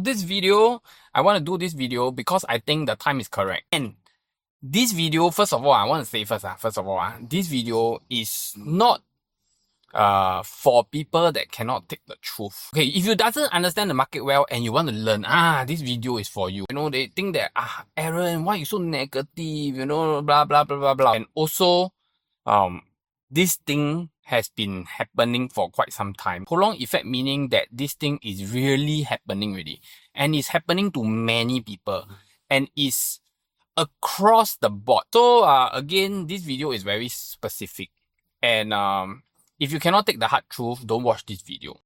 this video, I want to do this video because I think the time is correct. And this video, first of all, I want to say this video is not for people that cannot take the truth. Okay, if you doesn't understand the market well and you want to learn, this video is for you. You know, they think that, Aaron, why you so negative? You know, blah, blah, blah, blah, blah. And also, this thing has been happening for quite some time. Prolonged effect meaning that this thing is really happening already. And it's happening to many people. And it's across the board. So, again, this video is very specific. And, if you cannot take the hard truth, don't watch this video.